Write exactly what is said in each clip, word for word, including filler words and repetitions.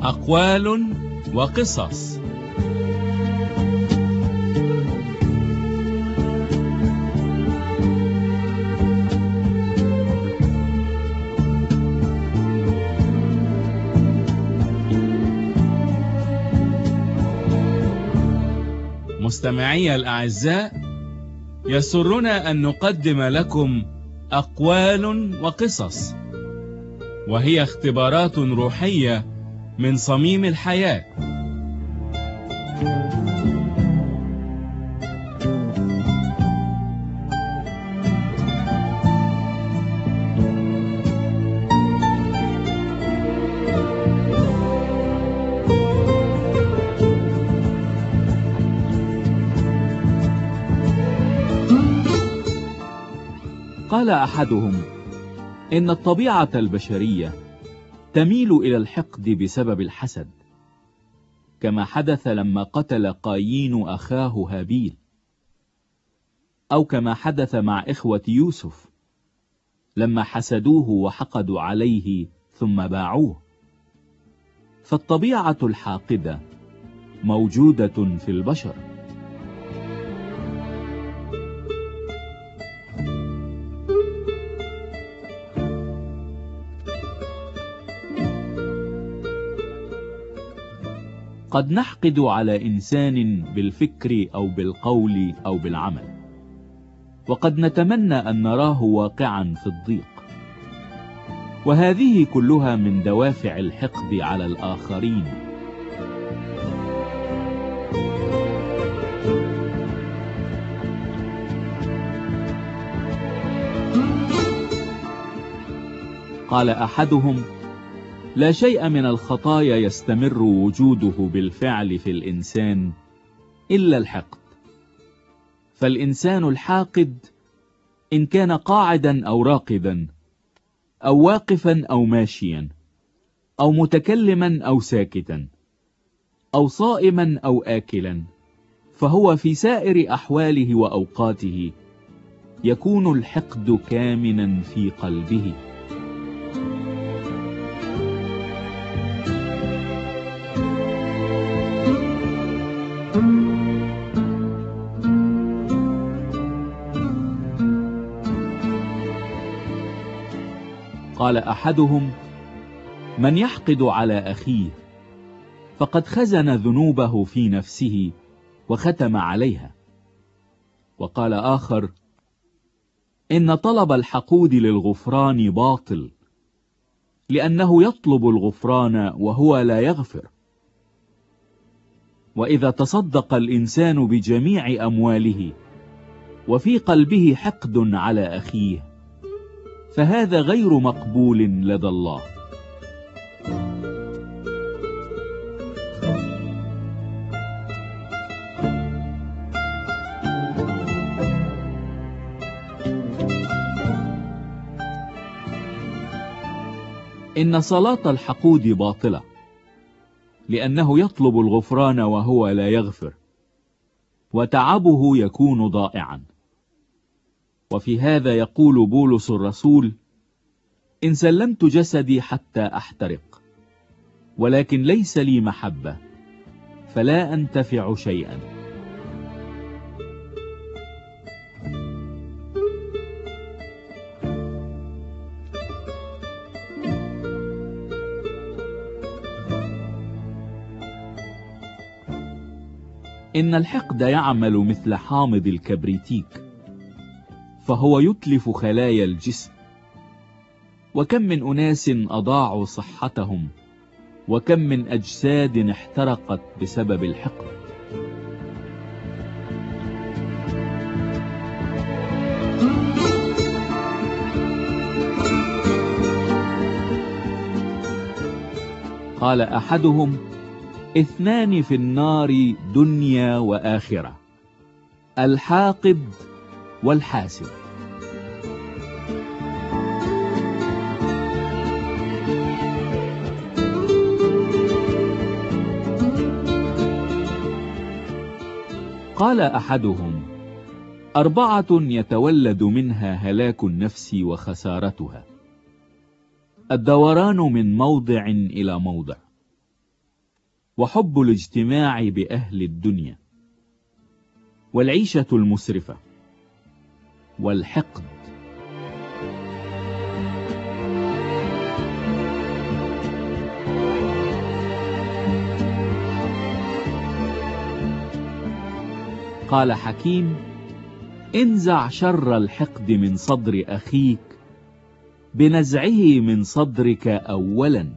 أقوال وقصص. مستمعي الأعزاء، يسرنا أن نقدم لكم أقوال وقصص، وهي اختبارات روحية من صميم الحياة. قال أحدهم: إن الطبيعة البشرية تميل إلى الحقد بسبب الحسد، كما حدث لما قتل قايين أخاه هابيل، أو كما حدث مع إخوة يوسف لما حسدوه وحقدوا عليه ثم باعوه. فالطبيعة الحاقدة موجودة في البشر. قد نحقد على إنسان بالفكر أو بالقول أو بالعمل، وقد نتمنى أن نراه واقعا في الضيق، وهذه كلها من دوافع الحقد على الآخرين. قال أحدهم: لا شيء من الخطايا يستمر وجوده بالفعل في الإنسان إلا الحقد، فالإنسان الحاقد إن كان قاعدا أو راقدا، أو واقفا أو ماشيا، أو متكلما أو ساكتا، أو صائما أو آكلا، فهو في سائر أحواله وأوقاته يكون الحقد كامنا في قلبه. قال أحدهم: من يحقد على أخيه فقد خزن ذنوبه في نفسه وختم عليها. وقال آخر: إن طلب الحقود للغفران باطل، لأنه يطلب الغفران وهو لا يغفر. وإذا تصدق الإنسان بجميع أمواله وفي قلبه حقد على أخيه فهذا غير مقبول لدى الله. إن صلاة الحقود باطلة، لأنه يطلب الغفران وهو لا يغفر، وتعبه يكون ضائعا. وفي هذا يقول بولس الرسول: إن سلمت جسدي حتى أحترق، ولكن ليس لي محبة، فلا أنتفع شيئا. إن الحقد يعمل مثل حامض الكبريتيك، فهو يتلف خلايا الجسم. وكم من أناس أضاعوا صحتهم، وكم من أجساد احترقت بسبب الحقد. قال أحدهم: اثنان في النار دنيا وآخرة، الحاقد والحاسد. قال أحدهم: أربعة يتولد منها هلاك النفس وخسارتها: الدوران من موضع إلى موضع، وحب الاجتماع بأهل الدنيا، والعيشة المسرفة، والحقد. قال حكيم: انزع شر الحقد من صدر أخيك بنزعه من صدرك أولا.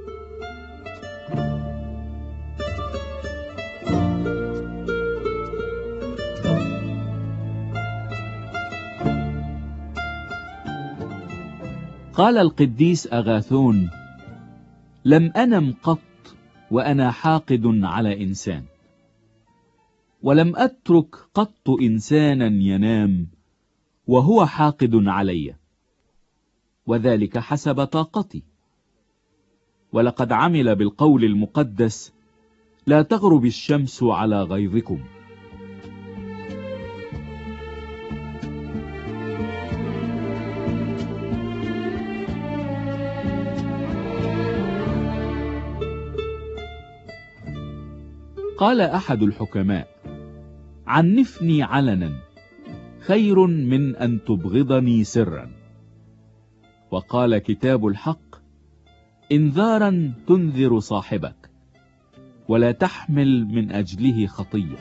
قال القديس أغاثون: لم أنم قط وأنا حاقد على إنسان، ولم أترك قط إنسانا ينام وهو حاقد علي، وذلك حسب طاقتي. ولقد عمل بالقول المقدس: لا تغرب الشمس على غيظكم. قال أحد الحكماء: عنفني علنا خير من أن تبغضني سرا. وقال كتاب الحق: انذارا تنذر صاحبك ولا تحمل من أجله خطية.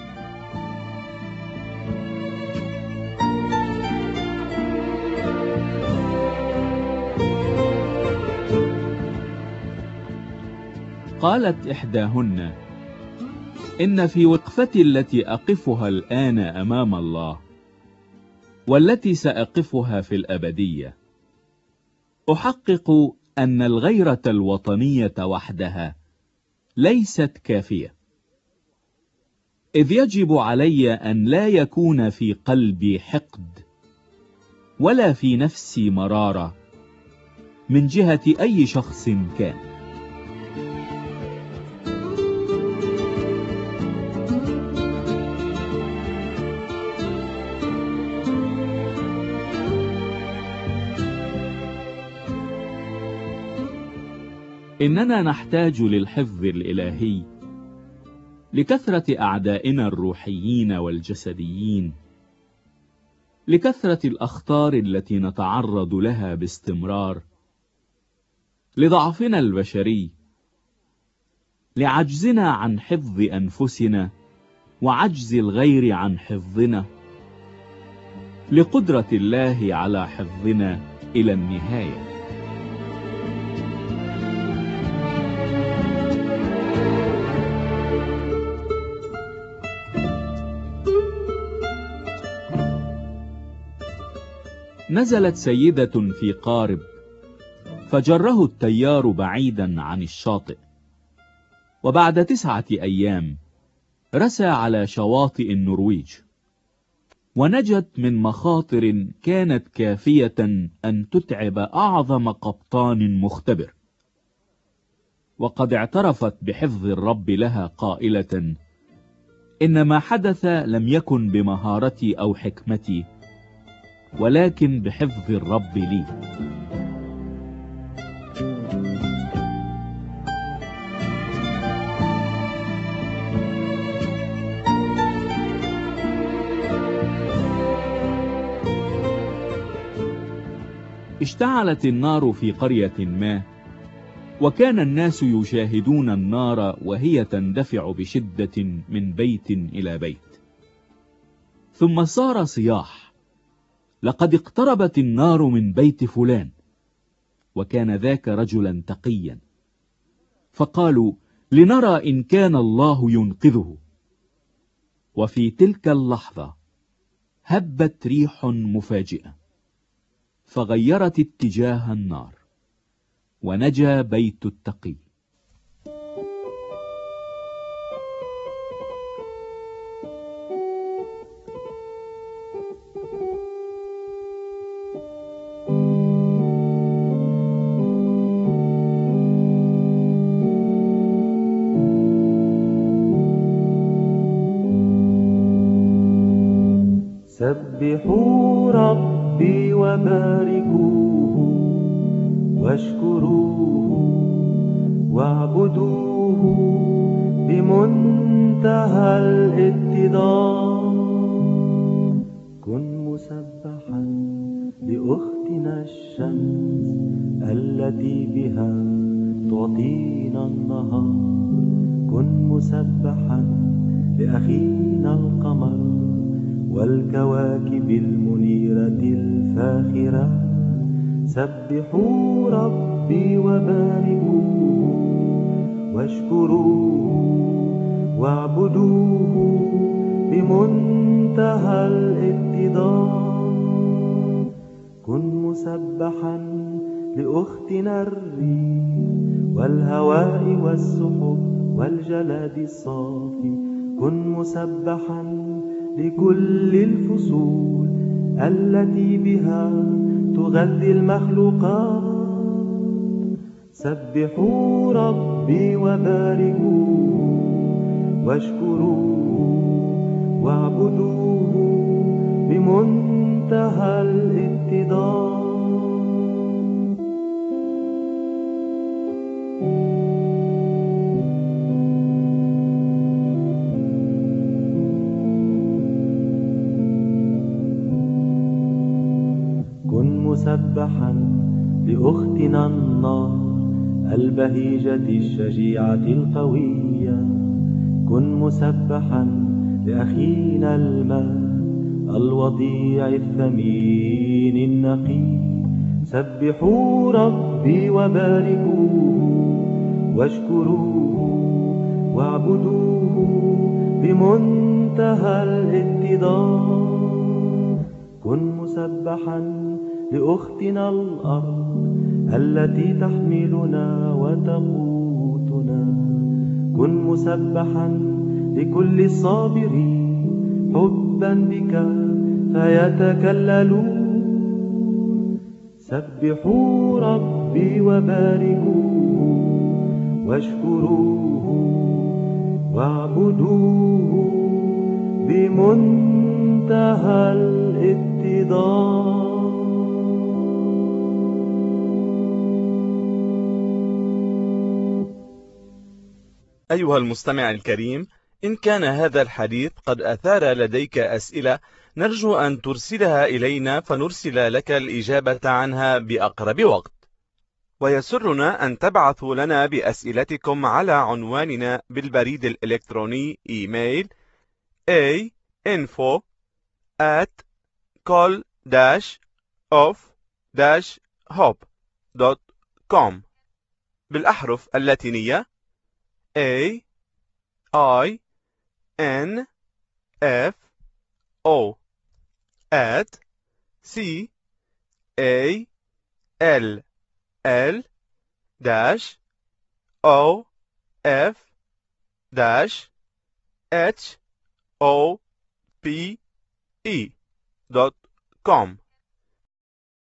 قالت إحداهن: إن في وقفتي التي أقفها الآن أمام الله والتي سأقفها في الأبدية أحقق أن الغيرة الوطنية وحدها ليست كافية، إذ يجب علي أن لا يكون في قلبي حقد ولا في نفسي مرارة من جهة أي شخص كان. إننا نحتاج للحفظ الإلهي لكثرة أعدائنا الروحيين والجسديين، لكثرة الأخطار التي نتعرض لها باستمرار، لضعفنا البشري، لعجزنا عن حفظ أنفسنا وعجز الغير عن حفظنا، لقدرة الله على حفظنا إلى النهاية. نزلت سيدة في قارب فجره التيار بعيدا عن الشاطئ، وبعد تسعة أيام رسى على شواطئ النرويج، ونجت من مخاطر كانت كافية أن تتعب أعظم قبطان مختبر. وقد اعترفت بحفظ الرب لها قائلة: إن ما حدث لم يكن بمهارتي أو حكمتي، ولكن بحفظ الرب لي. اشتعلت النار في قرية ما، وكان الناس يشاهدون النار وهي تندفع بشدة من بيت إلى بيت. ثم صار صياح: لقد اقتربت النار من بيت فلان، وكان ذاك رجلا تقيا. فقالوا: لنرى إن كان الله ينقذه. وفي تلك اللحظة هبت ريح مفاجئة فغيرت اتجاه النار، ونجا بيت التقي. سبحوا ربي وباركوه واشكروه واعبدوه بمنتهى الاتضاع. كن مسبحا لأختنا الشمس التي بها تعطينا النهار. كن مسبحا لأخينا القمر والكواكب المنيرة الفاخرة. سبحوا ربي وباركوه واشكروه واعبدوه بمنتهى الاتضاع. كن مسبحا لأختنا الريح والهواء والسحب والجلاد الصافي. كن مسبحا لكل الفصول التي بها تغذي المخلوقات. سبحوا ربي وباركوه واشكروه واعبدوه بمنتهى الاتضاع. كن مسبحا لأختنا النار البهيجة الشجيعة القوية. كن مسبحا لأخينا الماء الوضيع الثمين النقي. سبحوا ربي وباركوه واشكروه واعبدوه بمنتهى الاتضاع. كن مسبحا لأختنا الأرض التي تحملنا وتقوتنا. كن مسبحا لكل الصابرين حبا بك فيتكللون. سبحوا ربي وباركوه واشكروه واعبدوه بمنتهى الاتضاع. أيها المستمع الكريم، إن كان هذا الحديث قد أثار لديك أسئلة نرجو أن ترسلها إلينا فنرسل لك الإجابة عنها بأقرب وقت. ويسرنا أن تبعثوا لنا بأسئلتكم على عنواننا بالبريد الإلكتروني إيميل a info at col dash of dash hope dot com بالأحرف اللاتينية A I N F O at C A L L dash O F dash H O P E dot com.